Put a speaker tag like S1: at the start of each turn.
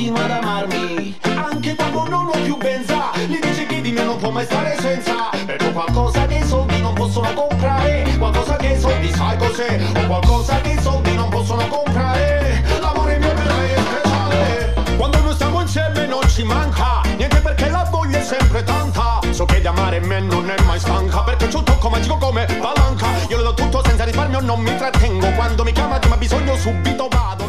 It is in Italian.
S1: continua ad amarmi, anche quando non ho più benza. Gli dice che di me non può mai stare senza, perché ho qualcosa che i soldi non possono comprare, qualcosa che i soldi sai cos'è, ho qualcosa che i soldi non possono comprare. L'amore mio per lei è speciale, quando noi stiamo insieme non ci manca niente, perché la voglia è sempre tanta. So che di amare me non è mai stanca, perché c'ho un tocco magico come palanca. Io le do tutto senza risparmio, non mi trattengo, quando mi chiama di ma bisogno subito vado.